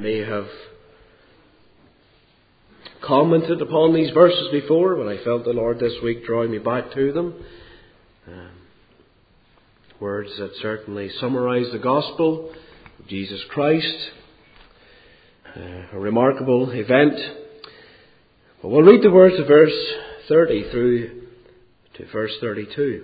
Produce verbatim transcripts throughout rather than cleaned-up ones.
may have commented upon these verses before, but I felt the Lord this week drawing me back to them. Um, words that certainly summarize the gospel of Jesus Christ. Uh, a remarkable event. But we'll read the words of verse thirty through to verse thirty-two.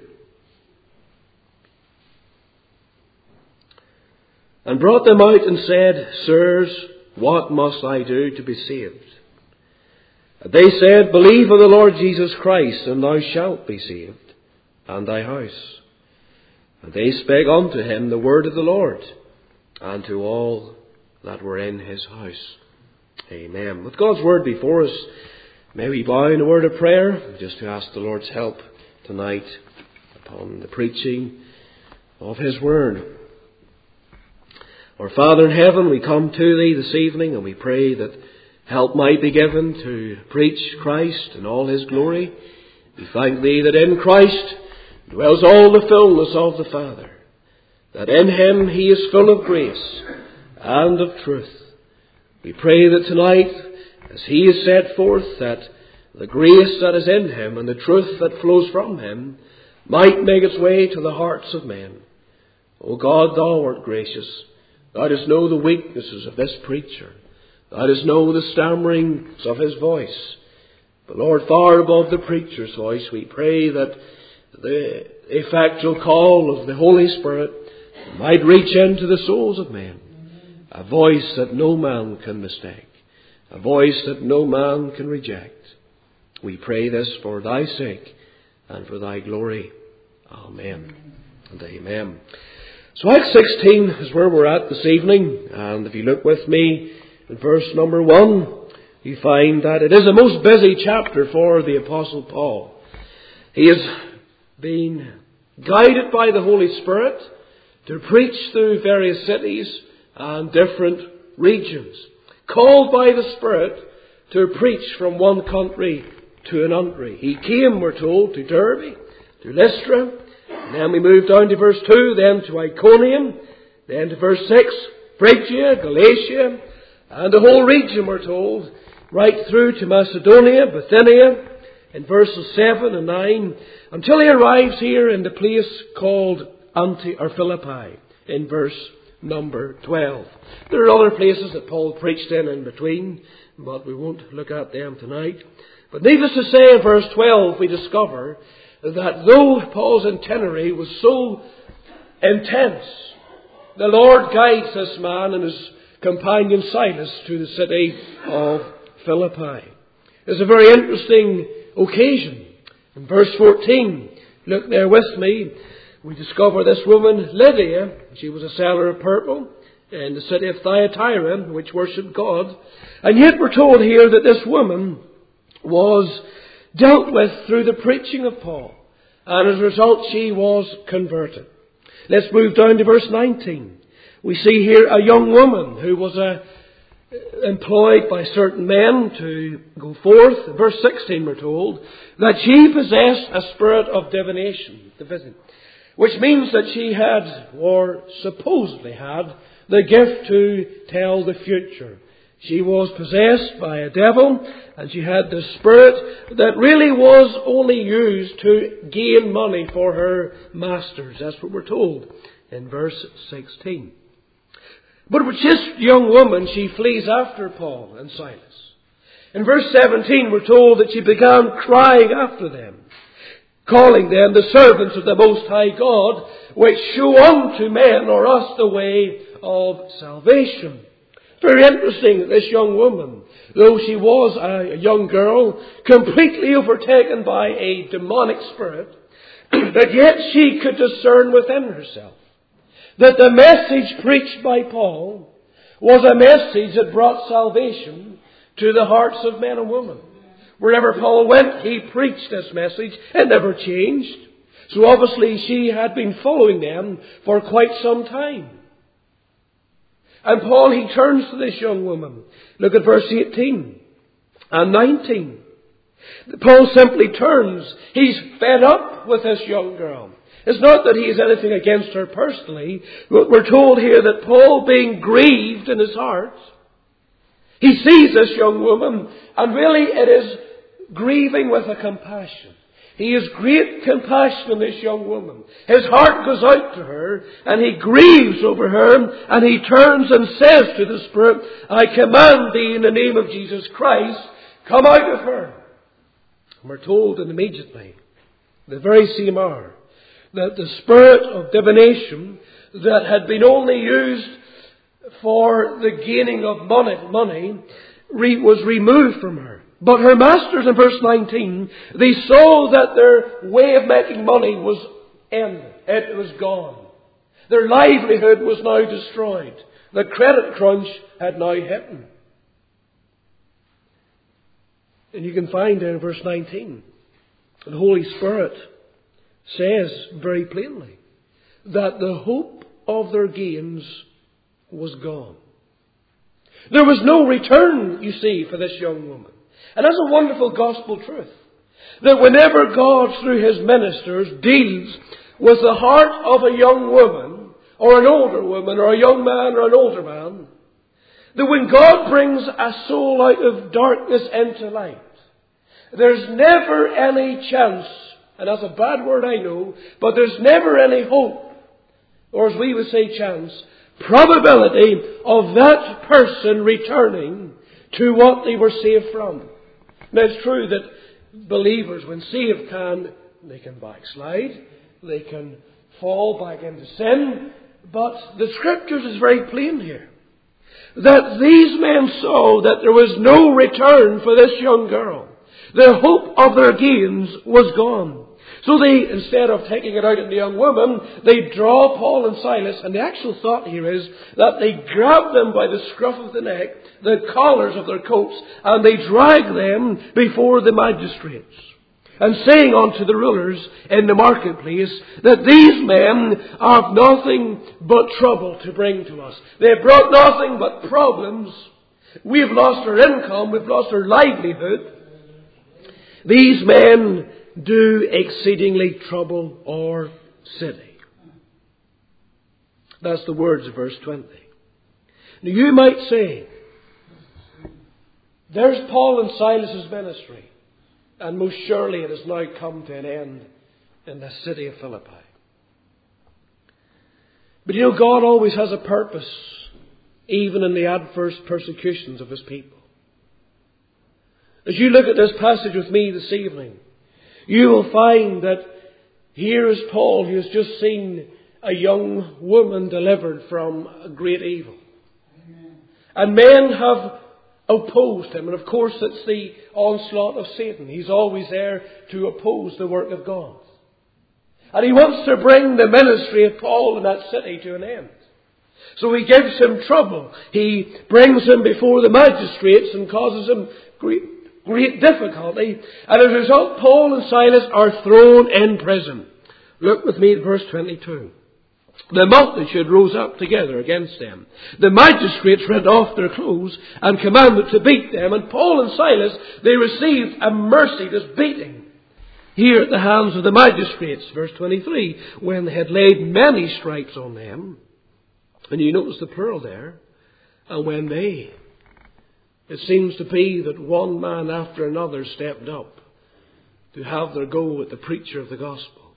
And brought them out and said, Sirs, what must I do to be saved? And they said, Believe on the Lord Jesus Christ, and thou shalt be saved, and thy house. And they spake unto him the word of the Lord, and to all that were in his house. Amen. With God's word before us, may we bow in a word of prayer, just to ask the Lord's help tonight upon the preaching of his word. Our Father in heaven, we come to thee this evening, and we pray that help might be given to preach Christ in all his glory. We thank thee that in Christ dwells all the fullness of the Father, that in him he is full of grace and of truth. We pray that tonight, as he is set forth, that the grace that is in him and the truth that flows from him might make its way to the hearts of men. O God, thou art gracious. Thou dost know the weaknesses of this preacher. Thou dost know the stammerings of his voice. But Lord, far above the preacher's voice, we pray that the effectual call of the Holy Spirit might reach into the souls of men. A voice that no man can mistake. A voice that no man can reject. We pray this for thy sake and for thy glory. Amen and amen. So Acts sixteen is where we're at this evening. And if you look with me in verse number one, you find that it is a most busy chapter for the Apostle Paul. He has been guided by the Holy Spirit to preach through various cities and different regions. Called by the Spirit to preach from one country to another. He came, we're told, to Derbe, to Lystra. And then we move down to verse two, then to Iconium, then to verse six, Phrygia, Galatia, and the whole region, we're told, right through to Macedonia, Bithynia, in verses seven and nine, until he arrives here in the place called Anti or Philippi, in verse number twelve. There are other places that Paul preached in in between, but we won't look at them tonight. But needless to say, in verse twelve we discover that though Paul's itinerary was so intense, the Lord guides this man and his companion Silas to the city of Philippi. It's a very interesting occasion. In verse fourteen, look there with me, we discover this woman Lydia. She was a seller of purple in the city of Thyatira, which worshipped God. And yet we're told here that this woman was dealt with through the preaching of Paul. And as a result, she was converted. Let's move down to verse nineteen. We see here a young woman who was uh, employed by certain men to go forth. In verse sixteen we're told that she possessed a spirit of divination, which means that she had, or supposedly had, the gift to tell the future. She was possessed by a devil, and she had the spirit that really was only used to gain money for her masters. That's what we're told in verse sixteen. But with this young woman, she flees after Paul and Silas. In verse seventeen, we're told that she began crying after them, calling them the servants of the Most High God, which show unto men or us the way of salvation. Very interesting that this young woman, though she was a young girl, completely overtaken by a demonic spirit, that yet she could discern within herself that the message preached by Paul was a message that brought salvation to the hearts of men and women. Wherever Paul went, he preached this message. It never changed. So obviously she had been following them for quite some time. And Paul, he turns to this young woman. Look at verse eighteen and nineteen. Paul simply turns. He's fed up with this young girl. It's not that he has anything against her personally, but we're told here that Paul, being grieved in his heart, He sees this young woman, and really it is grieving with a compassion. He has great compassion on this young woman. His heart goes out to her, and he grieves over her, and he turns and says to the Spirit, I command thee in the name of Jesus Christ, come out of her. And we're told that immediately, the very same hour, that the spirit of divination that had been only used for the gaining of money, money re- was removed from her. But her masters, in verse nineteen, they saw that their way of making money was ended. It was gone. Their livelihood was now destroyed. The credit crunch had now hit them. And you can find in verse nineteen, the Holy Spirit says very plainly that the hope of their gains was gone. There was no return, you see, for this young woman. And that's a wonderful gospel truth. That whenever God, through His ministers, deals with the heart of a young woman, or an older woman, or a young man, or an older man, that when God brings a soul out of darkness into light, there's never any chance, and that's a bad word I know, but there's never any hope, or as we would say chance, probability of that person returning to what they were saved from. Now it's true that believers, when saved, can, they can backslide, they can fall back into sin, but the Scriptures is very plain here. That these men saw that there was no return for this young girl. The hope of their gains was gone. So they, instead of taking it out on the young woman, they draw Paul and Silas, and the actual thought here is that they grab them by the scruff of the neck, the collars of their coats, and they drag them before the magistrates. And saying unto the rulers in the marketplace that these men have nothing but trouble to bring to us. They have brought nothing but problems. We've lost our income, we've lost our livelihood. These men do exceedingly trouble our city. That's the words of verse twenty. Now you might say, there's Paul and Silas's ministry, and most surely it has now come to an end in the city of Philippi. But you know, God always has a purpose, even in the adverse persecutions of His people. As you look at this passage with me this evening, you will find that here is Paul, who has just seen a young woman delivered from a great evil. Amen. And men have opposed him. And of course it's the onslaught of Satan. He's always there to oppose the work of God. And he wants to bring the ministry of Paul in that city to an end. So he gives him trouble. He brings him before the magistrates and causes him great Great difficulty. And as a result, Paul and Silas are thrown in prison. Look with me at verse twenty-two. The multitude rose up together against them. The magistrates rent off their clothes and commanded to beat them. And Paul and Silas, they received a merciless beating here at the hands of the magistrates. Verse twenty-three. When they had laid many stripes on them. And you notice the plural there. And when they... It seems to be that one man after another stepped up to have their go at the preacher of the gospel.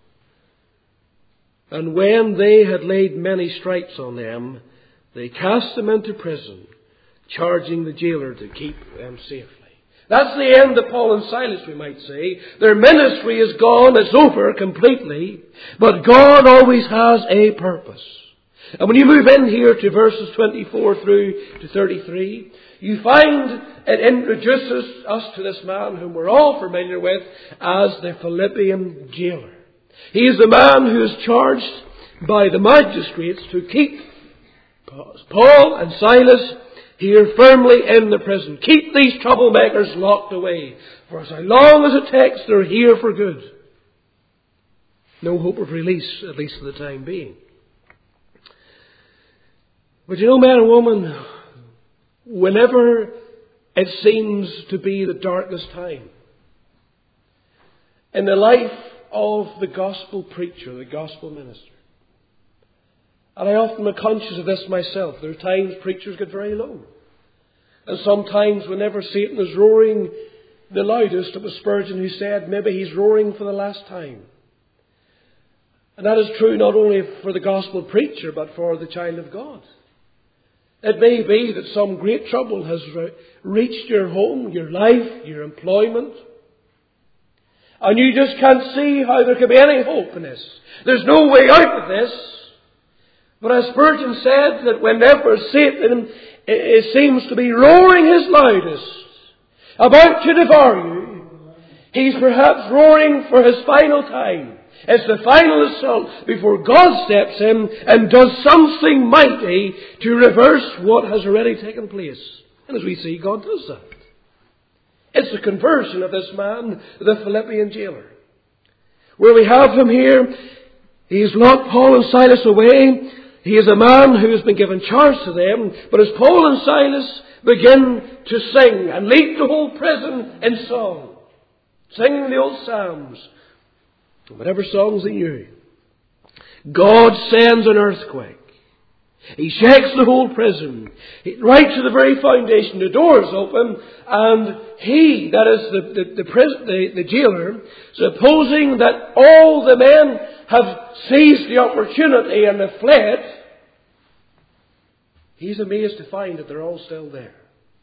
And when they had laid many stripes on them, they cast them into prison, charging the jailer to keep them safely. That's the end of Paul and Silas, we might say. Their ministry is gone, it's over completely, but God always has a purpose. And when you move in here to verses twenty-four through to thirty-three, you find it introduces us to this man whom we're all familiar with as the Philippian jailer. He is the man who is charged by the magistrates to keep Paul and Silas here firmly in the prison. Keep these troublemakers locked away. For as long as it takes, they're here for good. No hope of release, at least for the time being. But you know, man and woman, whenever it seems to be the darkest time in the life of the gospel preacher, the gospel minister, and I often am conscious of this myself, there are times preachers get very low. And sometimes whenever Satan is roaring the loudest, it was Spurgeon who said, maybe he's roaring for the last time. And that is true not only for the gospel preacher, but for the child of God. It may be that some great trouble has re- reached your home, your life, your employment. And you just can't see how there could be any hope in this. There's no way out of this. But as Spurgeon said, that whenever Satan it seems to be roaring his loudest about to devour you, he's perhaps roaring for his final time. It's the final assault before God steps in and does something mighty to reverse what has already taken place. And as we see, God does that. It's the conversion of this man, the Philippian jailer. Where we have him here, he's locked Paul and Silas away. He is a man who has been given charge to them. But as Paul and Silas begin to sing and lead the whole prison in song, singing the old psalms, whatever songs they knew, God sends an earthquake. He shakes the whole prison, right to the very foundation. The doors open, and he, that is the the the, prison, the the jailer, supposing that all the men have seized the opportunity and have fled, he's amazed to find that they're all still there.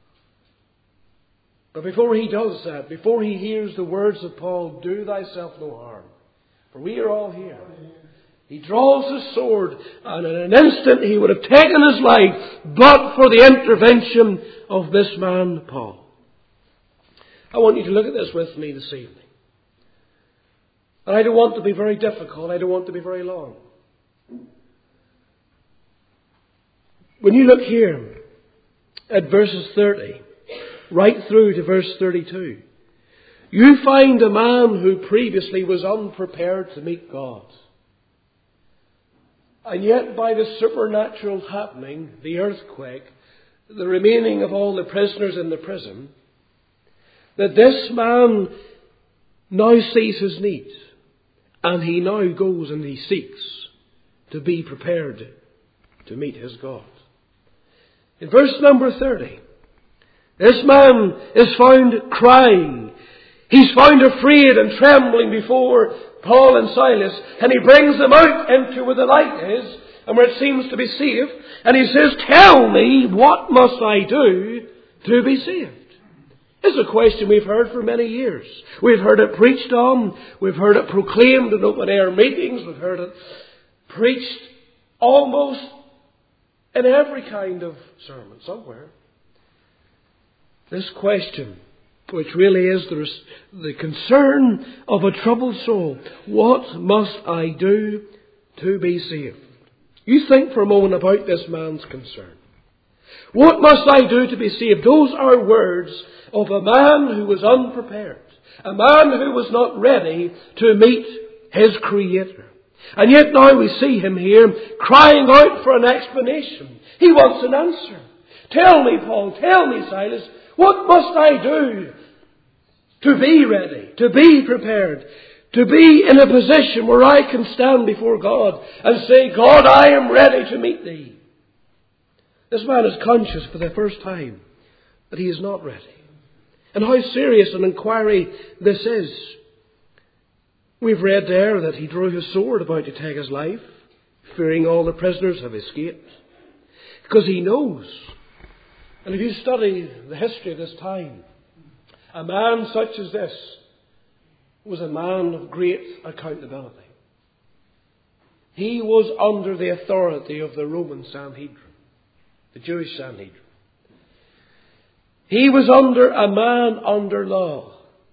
But before he does that, before he hears the words of Paul, "Do thyself no harm, for we are all here," he draws his sword, and in an instant he would have taken his life, but for the intervention of this man, Paul. I want you to look at this with me this evening. And I don't want to be very difficult. I don't want to be very long. When you look here at verses thirty, right through to verse thirty-two, you find a man who previously was unprepared to meet God. And yet by the supernatural happening, the earthquake, the remaining of all the prisoners in the prison, that this man now sees his need. And he now goes and he seeks to be prepared to meet his God. In verse number thirty, this man is found crying. He's found afraid and trembling before Paul and Silas, and he brings them out into where the light is and where it seems to be safe, and he says, "Tell me, what must I do to be saved?" It's a question we've heard for many years. We've heard it preached on, we've heard it proclaimed in open air meetings, we've heard it preached almost in every kind of sermon somewhere. This question, which really is the, the concern of a troubled soul. What must I do to be saved? You think for a moment about this man's concern. What must I do to be saved? Those are words of a man who was unprepared. A man who was not ready to meet his Creator. And yet now we see him here crying out for an explanation. He wants an answer. Tell me, Paul, tell me, Silas, what must I do to be ready, to be prepared, to be in a position where I can stand before God and say, "God, I am ready to meet Thee"? This man is conscious for the first time that he is not ready. And how serious an inquiry this is. We've read there that he drew his sword about to take his life, fearing all the prisoners have escaped. Because he knows. And if you study the history of this time, a man such as this was a man of great accountability. He was under the authority of the Roman Sanhedrin, the Jewish Sanhedrin. He was under a man under law.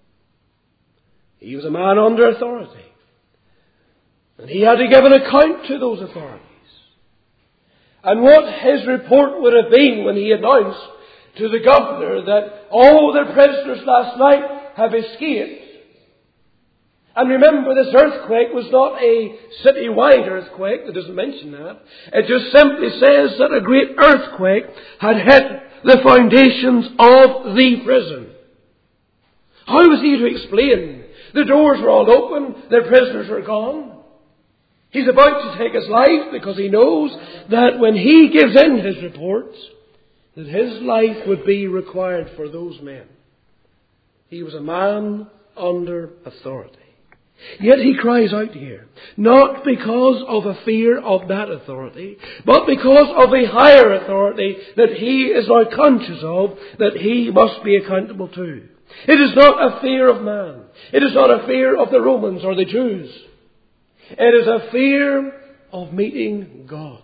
He was a man under authority. And he had to give an account to those authorities. And what his report would have been when he announced to the governor that all the prisoners last night have escaped. And remember, this earthquake was not a city-wide earthquake. It doesn't mention that. It just simply says that a great earthquake had hit the foundations of the prison. How was he to explain? The doors were all open. The prisoners were gone. He's about to take his life because he knows that when he gives in his reports, that his life would be required for those men. He was a man under authority. Yet he cries out here, not because of a fear of that authority, but because of a higher authority that he is now conscious of, that he must be accountable to. It is not a fear of man. It is not a fear of the Romans or the Jews. It is a fear of meeting God.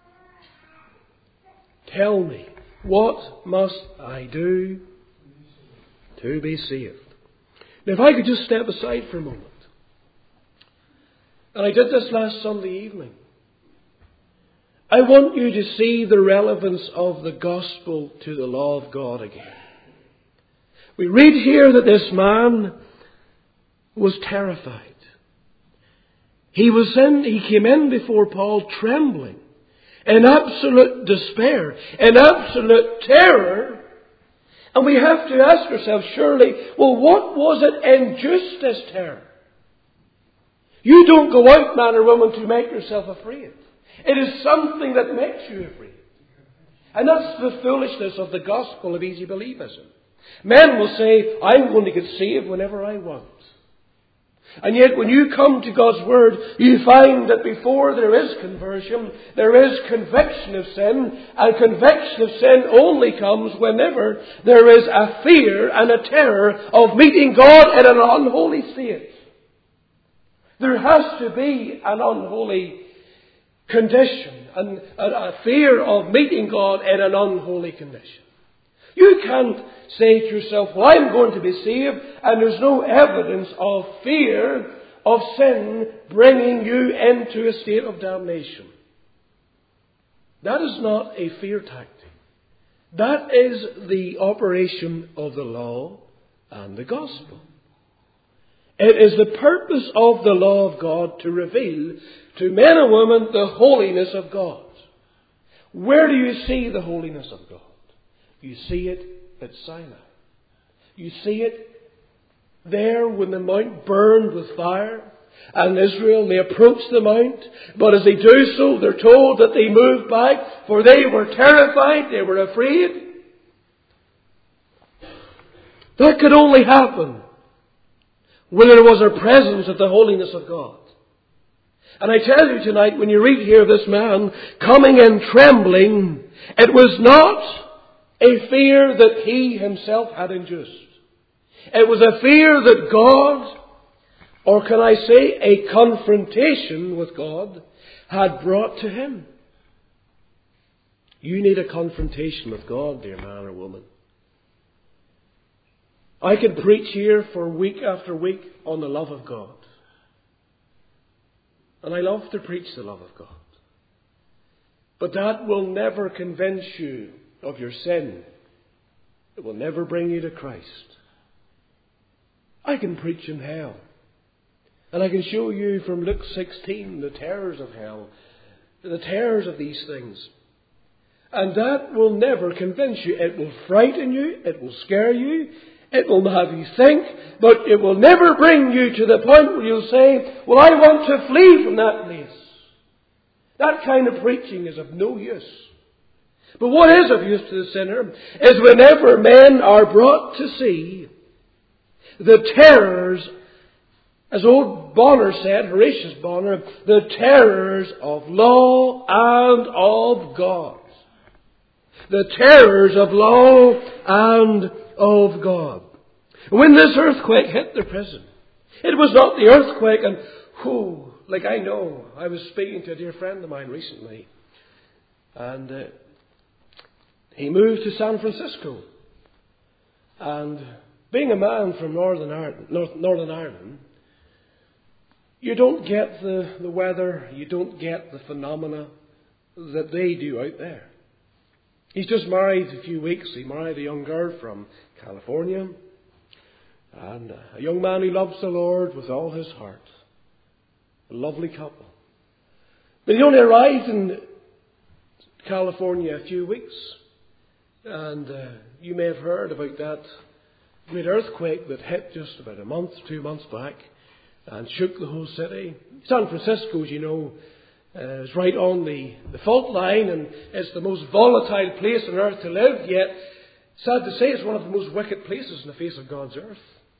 Tell me, what must I do to be saved? Now, if I could just step aside for a moment. And I did this last Sunday evening. I want you to see the relevance of the gospel to the law of God again. We read here that this man was terrified. He was in, he came in before Paul trembling, in absolute despair, in absolute terror. And we have to ask ourselves, surely, well, what was it induced this terror? You don't go out, man or woman, to make yourself afraid. It is something that makes you afraid. And that's the foolishness of the gospel of easy believism. Men will say, I'm going to get saved whenever I want. And yet when you come to God's Word, you find that before there is conversion, there is conviction of sin. And conviction of sin only comes whenever there is a fear and a terror of meeting God in an unholy state. There has to be an unholy condition, and a fear of meeting God in an unholy condition. You can't say to yourself, well, I'm going to be saved, and there's no evidence of fear of sin bringing you into a state of damnation. That is not a fear tactic. That is the operation of the law and the gospel. It is the purpose of the law of God to reveal to men and women the holiness of God. Where do you see the holiness of God? You see it at Sinai. You see it there when the mount burned with fire. And Israel, they approached the mount. But as they do so, they're told that they moved back, for they were terrified, they were afraid. That could only happen when there was a presence of the holiness of God. And I tell you tonight, when you read here of this man coming in trembling, it was not a fear that he himself had induced. It was a fear that God, or can I say a confrontation with God, had brought to him. You need a confrontation with God, dear man or woman. I could preach here for week after week on the love of God. And I love to preach the love of God. But that will never convince you of your sin. It will never bring you to Christ. I can preach in hell. And I can show you from Luke sixteen the terrors of hell, the terrors of these things. And that will never convince you. It will frighten you. It will scare you. It will have you think. But it will never bring you to the point where you'll say, well, I want to flee from that place. That kind of preaching is of no use. But what is of use to the sinner is whenever men are brought to see the terrors, as old Bonner said, Horatius Bonner, the terrors of law and of God. The terrors of law and of God. When this earthquake hit the prison, it was not the earthquake and, whew, like I know, I was speaking to a dear friend of mine recently, and uh, he moved to San Francisco. And being a man from Northern Ireland, North, Northern Ireland, you don't get the, the weather, you don't get the phenomena that they do out there. He's just married a few weeks. He married a young girl from California. And a young man who loves the Lord with all his heart. A lovely couple. But he only arrived in California a few weeks. And uh, you may have heard about that great earthquake that hit just about a month, two months back, and shook the whole city. San Francisco, as you know, Uh, it's right on the, the fault line, and it's the most volatile place on earth to live, yet, sad to say, it's one of the most wicked places on the face of God's earth.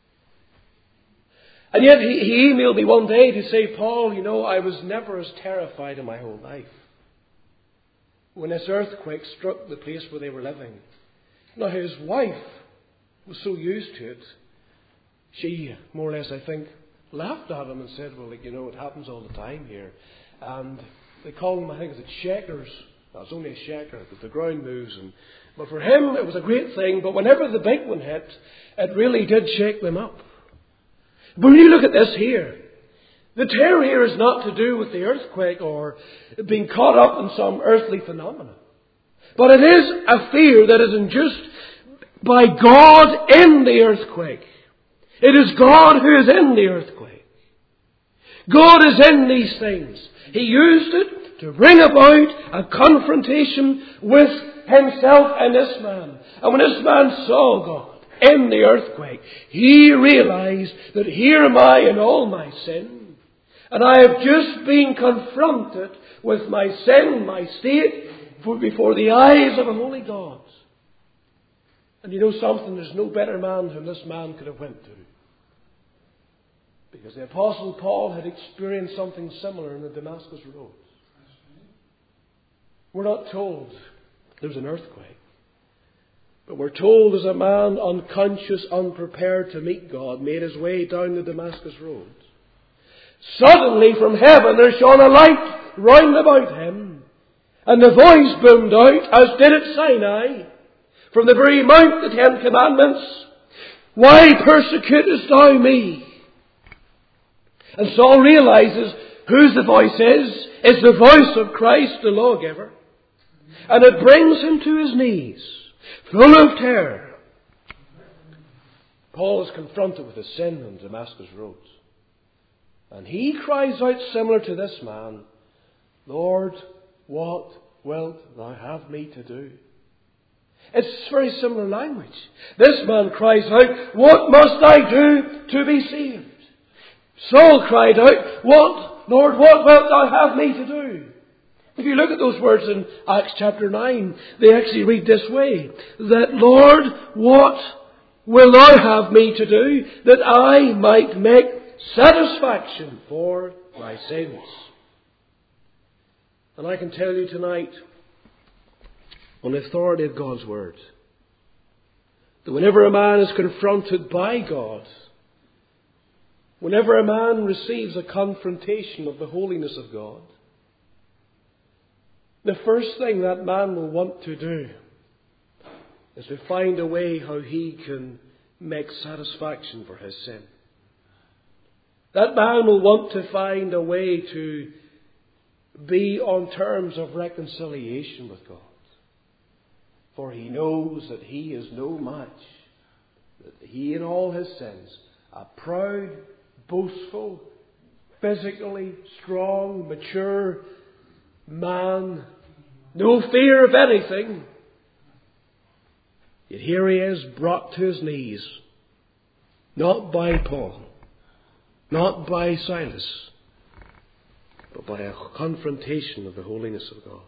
And yet he, he emailed me one day to say, Paul, you know, I was never as terrified in my whole life when this earthquake struck the place where they were living. Now his wife was so used to it, she more or less, I think, laughed at him and said, well, like, you know, it happens all the time here. And they call them, I think, is it shakers? No, it's only a shaker because the ground moves. And, but for him, it was a great thing. But whenever the big one hit, it really did shake them up. But when you look at this here, the terror here is not to do with the earthquake or being caught up in some earthly phenomena. But it is a fear that is induced by God in the earthquake. It is God who is in the earthquake. God is in these things. He used it to bring about a confrontation with himself and this man. And when this man saw God in the earthquake, he realized that here am I in all my sin. And I have just been confronted with my sin, my state, before the eyes of a holy God. And you know something, there's no better man whom this man could have went to. Because the Apostle Paul had experienced something similar in the Damascus roads. We're not told there was an earthquake. But we're told as a man unconscious, unprepared to meet God, made his way down the Damascus road. Suddenly from heaven there shone a light round about him. And the voice boomed out, as did at Sinai, from the very mount, the Ten Commandments, why persecutest thou me? And Saul realizes whose the voice is. It's the voice of Christ, the lawgiver. And it brings him to his knees, full of terror. Paul is confronted with his sin on Damascus roads. And he cries out similar to this man, Lord, what wilt thou have me to do? It's very similar language. This man cries out, what must I do to be saved? Saul cried out, what, Lord, what wilt thou have me to do? If you look at those words in Acts chapter nine, they actually read this way, that Lord, what will thou have me to do, that I might make satisfaction for my sins? And I can tell you tonight, on the authority of God's word, that whenever a man is confronted by God, whenever a man receives a confrontation of the holiness of God, the first thing that man will want to do is to find a way how he can make satisfaction for his sin. That man will want to find a way to be on terms of reconciliation with God. For he knows that he is no match, that he in all his sins, a proud, boastful, physically strong, mature man, no fear of anything. Yet here he is brought to his knees, not by Paul, not by Silas, but by a confrontation of the holiness of God.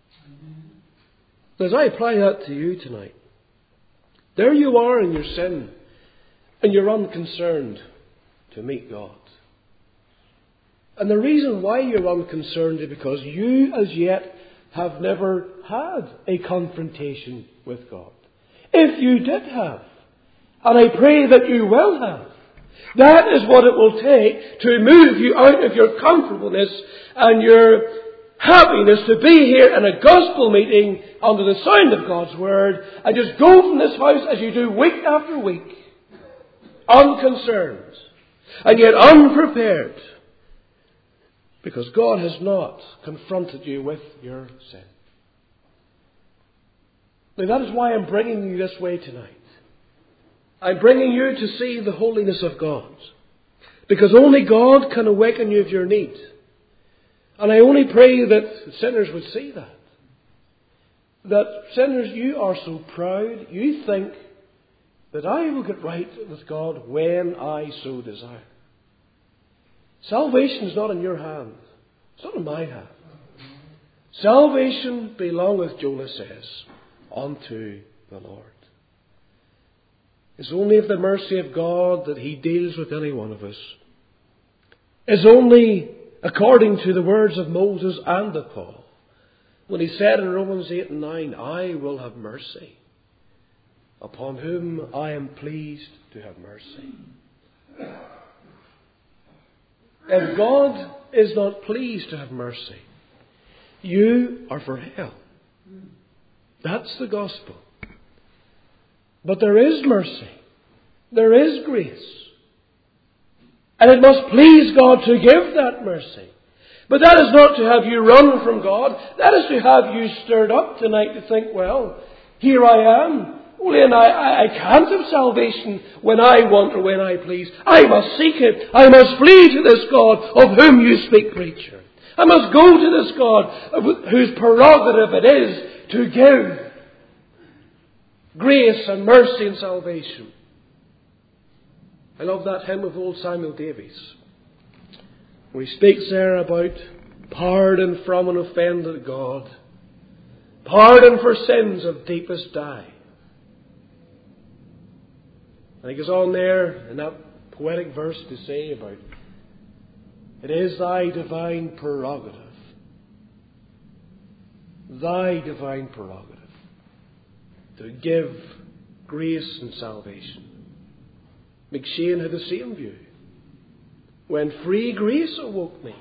As I apply that to you tonight, there you are in your sin, and you're unconcerned to meet God. And the reason why you're unconcerned is because you as yet have never had a confrontation with God. If you did have, and I pray that you will have, that is what it will take to move you out of your comfortableness and your happiness to be here in a gospel meeting under the sound of God's word and just go from this house as you do week after week, unconcerned and yet unprepared, because God has not confronted you with your sin. Now that is why I'm bringing you this way tonight. I'm bringing you to see the holiness of God, because only God can awaken you of your need. And I only pray that sinners would see that. That sinners, you are so proud, you think that I will get right with God when I so desire. Salvation is not in your hands. It's not in my hands. Salvation belongeth, Jonah says, unto the Lord. It's only of the mercy of God that He deals with any one of us. It's only according to the words of Moses and of Paul, when he said in Romans eight and nine, I will have mercy upon whom I am pleased to have mercy. If God is not pleased to have mercy, you are for hell. That's the gospel. But there is mercy. There is grace. And it must please God to give that mercy. But that is not to have you run from God. That is to have you stirred up tonight to think, well, here I am. Only and I, I can't have salvation when I want or when I please. I must seek it. I must flee to this God of whom you speak, preacher. I must go to this God whose prerogative it is to give grace and mercy and salvation. I love that hymn of old Samuel Davies, where he speaks there about pardon from an offended God, pardon for sins of deepest dye. And he goes on there in that poetic verse to say about it is thy divine prerogative, thy divine prerogative, to give grace and salvation. McShane had the same view. When free grace awoke me,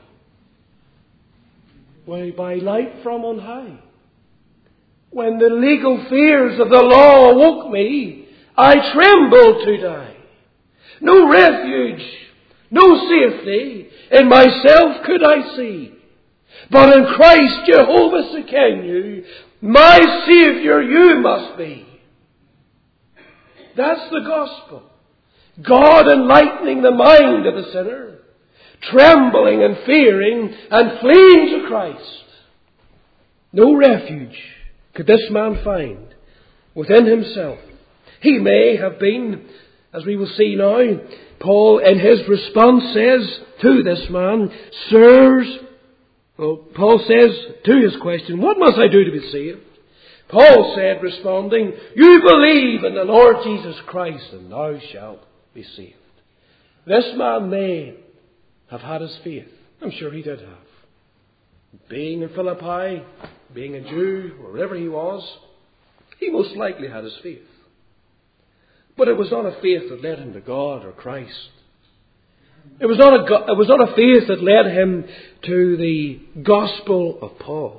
when by light from on high, when the legal fears of the law awoke me, I trembled to die. No refuge, no safety in myself could I see. But in Christ Jehovah Sekenu, my Saviour you must be. That's the gospel. God enlightening the mind of the sinner, trembling and fearing and fleeing to Christ. No refuge could this man find within himself. He may have been, as we will see now, Paul in his response says to this man, Sirs, well, Paul says to his question, what must I do to be saved? Paul said, responding, you believe in the Lord Jesus Christ and thou shalt be saved. This man may have had his faith. I'm sure he did have. Being in Philippi, being a Jew, or wherever he was, he most likely had his faith. But it was not a faith that led him to God or Christ. It was not a, it was not a faith that led him to the gospel of Paul.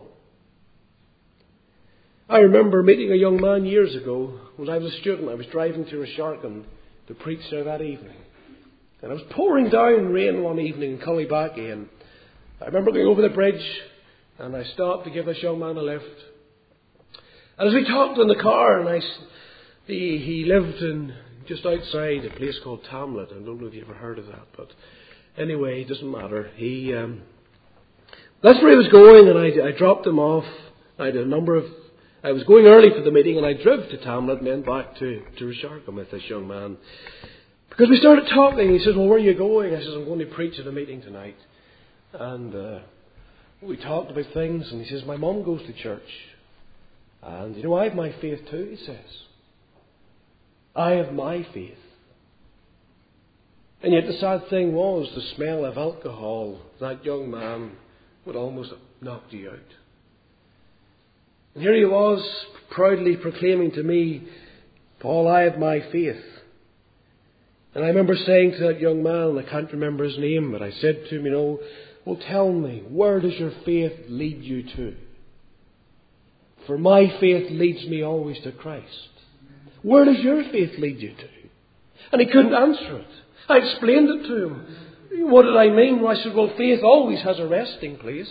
I remember meeting a young man years ago when I was a student. I was driving to Resharkin to preach there that evening. And it was pouring down rain one evening in Cullibaki. And I remember going over the bridge and I stopped to give this young man a lift. And as we talked in the car, and I, he, he lived in just outside a place called Tamlet. I don't know if you've ever heard of that, but anyway, it doesn't matter. He, um, that's where he was going, and I, I dropped him off. I had a number of, I was going early for the meeting, and I drove to Tamlet and then back to, to Resharkin with this young man. Because we started talking, he says, well, where are you going? I says, I'm going to preach at a meeting tonight. And uh, we talked about things, and he says, my mum goes to church. And, you know, I have my faith too, he says. I have my faith. And yet the sad thing was, the smell of alcohol, that young man would almost have knocked you out. And here he was, proudly proclaiming to me, Paul, I have my faith. And I remember saying to that young man, I can't remember his name, but I said to him, you know, well, tell me, where does your faith lead you to? For my faith leads me always to Christ. Where does your faith lead you to? And he couldn't answer it. I explained it to him. What did I mean? Well, I said, well, faith always has a resting place.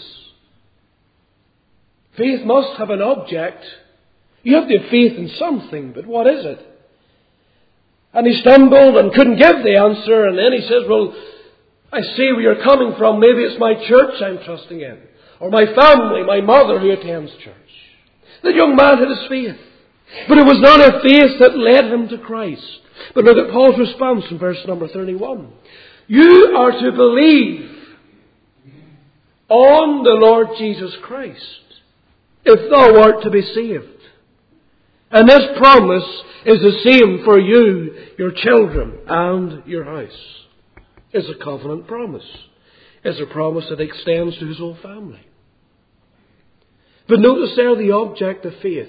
Faith must have an object. You have to have faith in something, but what is it? And he stumbled and couldn't give the answer. And then he says, well, I see where you're coming from. Maybe it's my church I'm trusting in. Or my family, my mother who attends church. The young man had his faith. But it was not a faith that led him to Christ. But look at Paul's response in verse number thirty-one. You are to believe on the Lord Jesus Christ. if thou art to be saved. And this promise is the same for you, your children, and your house. It's a covenant promise. It's a promise that extends to his whole family. But notice there the object of faith.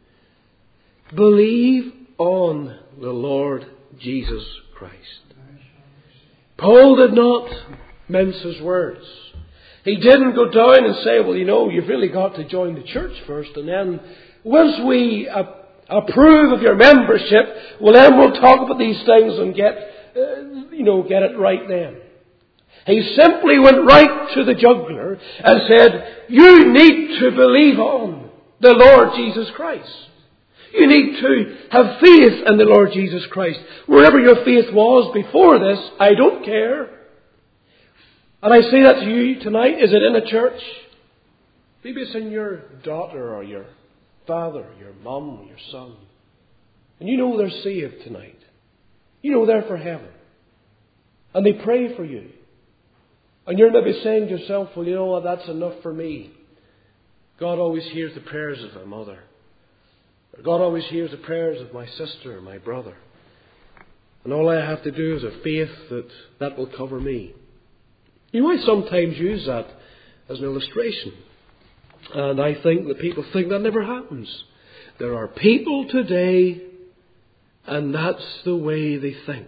Believe on the Lord Jesus Christ. Paul did not mince his words. He didn't go down and say, well, you know, you've really got to join the church first, and then once we uh, approve of your membership, well, then we'll talk about these things and get, uh, you know, get it right then. He simply went right to the jugular and said, you need to believe on the Lord Jesus Christ. You need to have faith in the Lord Jesus Christ. Wherever your faith was before this, I don't care. And I say that to you tonight. Is it in a church? Maybe it's in your daughter or your father, your mum, your son. And you know they're saved tonight. You know they're for heaven. And they pray for you. And you're maybe saying to yourself, well, you know what, that's enough for me. God always hears the prayers of my mother. God always hears the prayers of my sister or my brother. And all I have to do is have faith that that will cover me. You know, I sometimes use that as an illustration. And I think that people think that never happens. There are people today, and that's the way they think.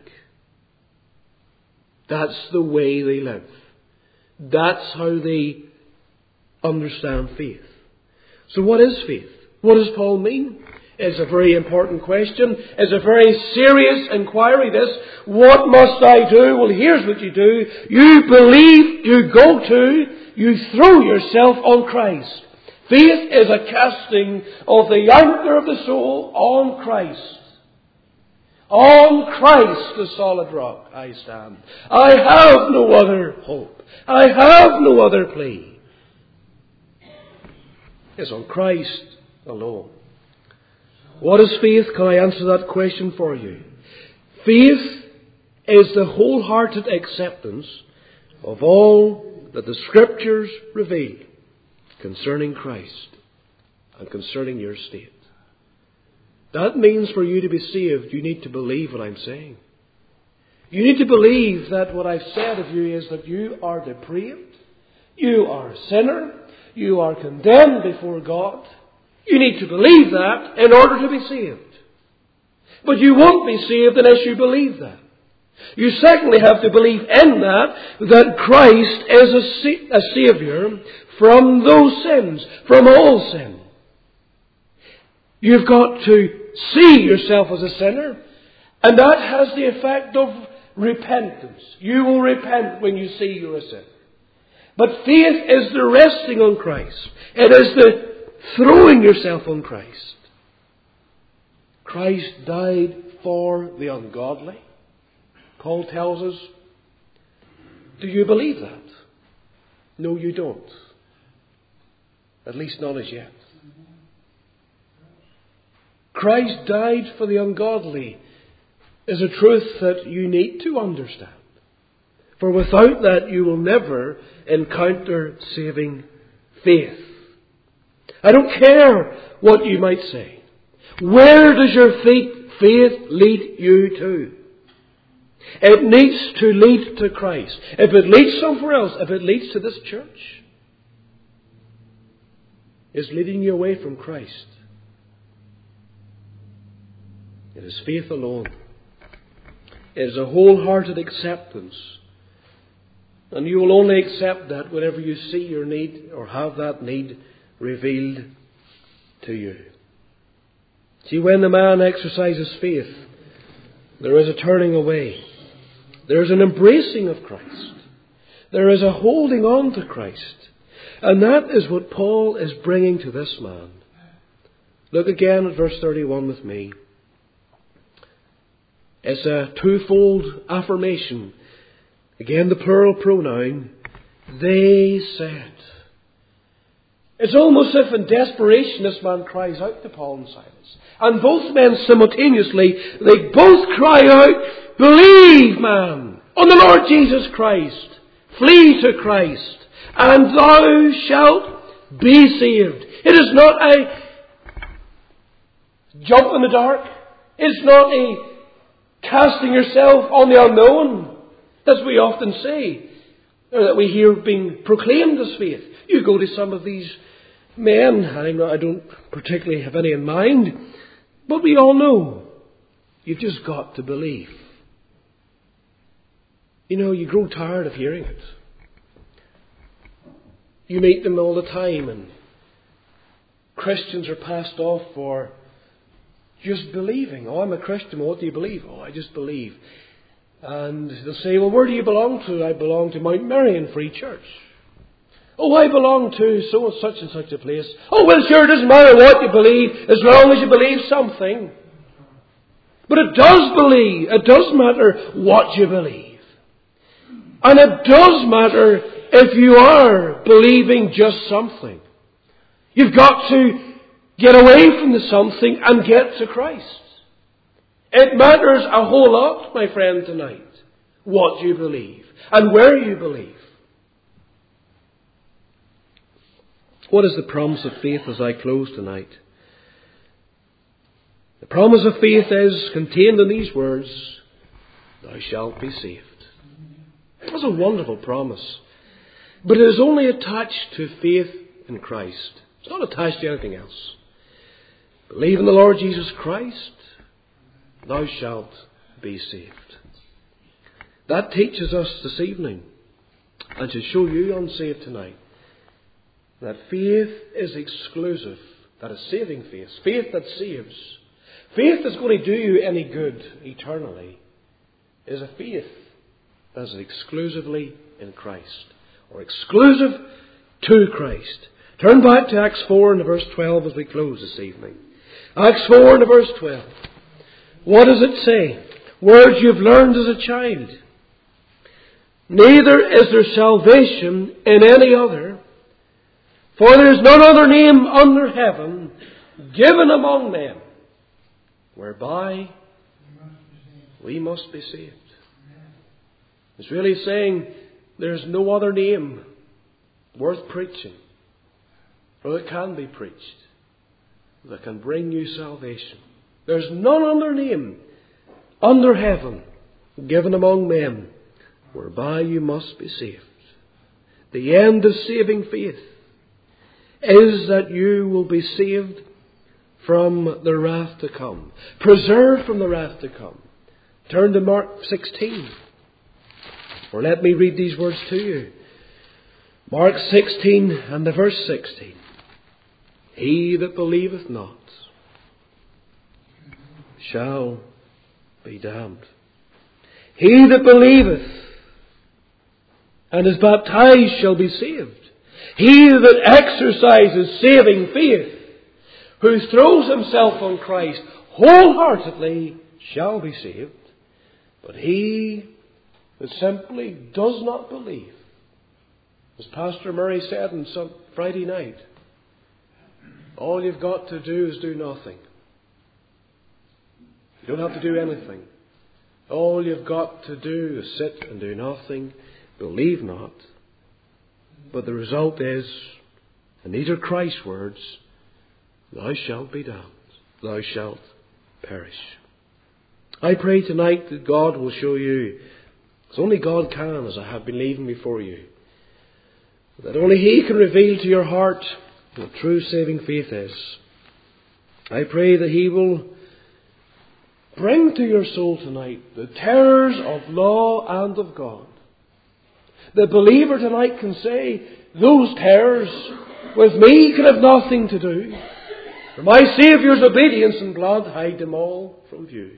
That's the way they live. That's how they understand faith. So what is faith? What does Paul mean? It's a very important question. It's a very serious inquiry, this. What must I do? Well, here's what you do. You believe, you go to, you throw yourself on Christ. Faith is a casting of the anchor of the soul on Christ. On Christ, the solid rock, I stand. I have no other hope. I have no other plea. It's on Christ alone. What is faith? Can I answer that question for you? Faith is the wholehearted acceptance of all that the Scriptures reveal concerning Christ and concerning your state. That means for you to be saved, you need to believe what I'm saying. You need to believe that what I've said of you is that you are depraved, you are a sinner, you are condemned before God. You need to believe that in order to be saved. But you won't be saved unless you believe that. You secondly have to believe in that, that Christ is a, sa- a Saviour from those sins, from all sin. You've got to see yourself as a sinner, and that has the effect of repentance. You will repent when you see you're a sinner. But faith is the resting on Christ. It is the throwing yourself on Christ. Christ died for the ungodly. Paul tells us, do you believe that? No, you don't. At least not as yet. Christ died for the ungodly is a truth that you need to understand. For without that, you will never encounter saving faith. I don't care what you might say. Where does your faith lead you to? It needs to lead to Christ. If it leads somewhere else, if it leads to this church, it's leading you away from Christ. It is faith alone. It is a wholehearted acceptance. And you will only accept that whenever you see your need or have that need revealed to you. See, when the man exercises faith, there is a turning away. There is an embracing of Christ. There is a holding on to Christ. And that is what Paul is bringing to this man. Look again at verse thirty-one with me. It's a twofold affirmation. Again, the plural pronoun. They said. It's almost as if in desperation this man cries out to Paul and Silas. And both men simultaneously, they both cry out, believe, man, on the Lord Jesus Christ. Flee to Christ, and thou shalt be saved. It is not a jump in the dark. It's not a casting yourself on the unknown, as we often say, or that we hear being proclaimed as faith. You go to some of these men, I'm not, I don't particularly have any in mind, but we all know you've just got to believe. You know, you grow tired of hearing it. You meet them all the time, and Christians are passed off for just believing. Oh, I'm a Christian. What do you believe? Oh, I just believe. And they'll say, well, where do you belong to? I belong to Mount Merion Free Church. Oh, I belong to so and such and such a place. Oh, well, sure, it doesn't matter what you believe, as long as you believe something. But it does believe. It does matter what you believe. And it does matter if you are believing just something. You've got to get away from the something and get to Christ. It matters a whole lot, my friend, tonight, what you believe and where you believe. What is the promise of faith as I close tonight? The promise of faith is contained in these words, thou shalt be saved. That's a wonderful promise. But it is only attached to faith in Christ. It's not attached to anything else. Believe in the Lord Jesus Christ, thou shalt be saved. That teaches us this evening, and to show you unsaved tonight, that faith is exclusive. That is saving faith. Faith that saves. Faith that's going to do you any good eternally is a faith that is exclusively in Christ, or exclusive to Christ. Turn back to Acts four and verse twelve as we close this evening. Acts four and verse twelve. What does it say? Words you've learned as a child. Neither is there salvation in any other, for there is none other name under heaven given among men whereby we must be saved. It's really saying there's no other name worth preaching, or that can be preached, that can bring you salvation. There's none other name under heaven given among men whereby you must be saved. The end of saving faith is that you will be saved from the wrath to come, preserved from the wrath to come. Turn to Mark sixteen. Or let me read these words to you. Mark sixteen and the verse sixteen. He that believeth not shall be damned. He that believeth and is baptized shall be saved. He that exercises saving faith, who throws himself on Christ wholeheartedly, shall be saved. But he that simply does not believe, as Pastor Murray said on some Friday night, all you've got to do is do nothing. You don't have to do anything. All you've got to do is sit and do nothing, believe not. But the result is, and these are Christ's words, thou shalt be damned, thou shalt perish. I pray tonight that God will show you, as only God can, as I have been leaving before you, that only He can reveal to your heart what true saving faith is. I pray that He will bring to your soul tonight the terrors of law and of God. The believer tonight can say, those terrors with me can have nothing to do. For my Saviour's obedience and blood hide them all from view.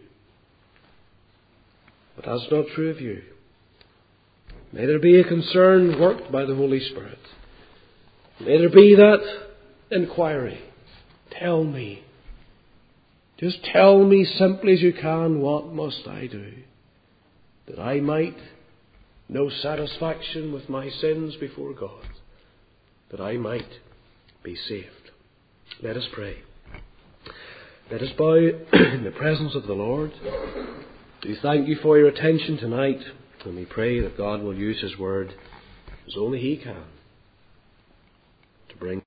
But that's not true of you. May there be a concern worked by the Holy Spirit. May there be that inquiry. Tell me. Just tell me simply as you can, what must I do? That I might know satisfaction with my sins before God. That I might be saved. Let us pray. Let us bow in the presence of the Lord. We thank you for your attention tonight, and we pray that God will use His word as only He can to bring